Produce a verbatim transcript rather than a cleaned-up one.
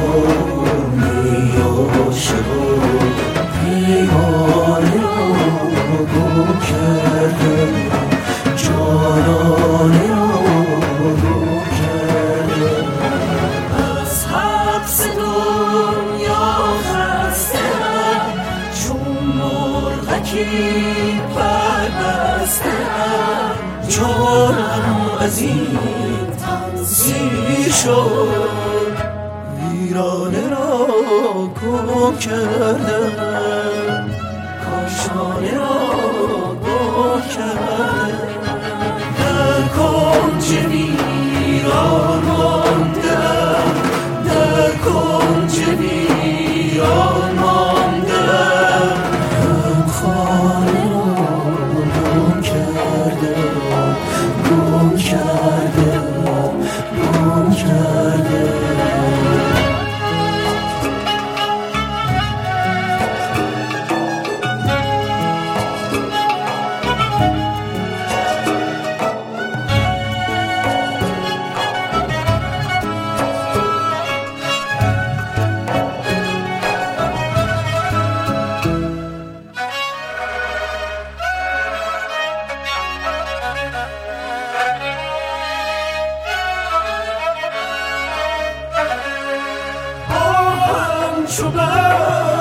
پیمانی عاشقان پیمانه را گم کرده جانانه را گم کرده از حبس دنیا خسته‌ام چون مرغکی پربسته‌ام جانم از این تن سیر شد ویرانه را گم کردم کاشانه را گم کردم در کنج ویران ماندم در کنج ویران ماندم غمخانه را گم کردم گم کردم گم کردم چو